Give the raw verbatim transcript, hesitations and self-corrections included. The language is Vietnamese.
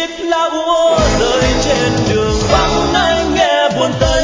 lá úa rơi trên đường vắng anh nghe buồn tênh.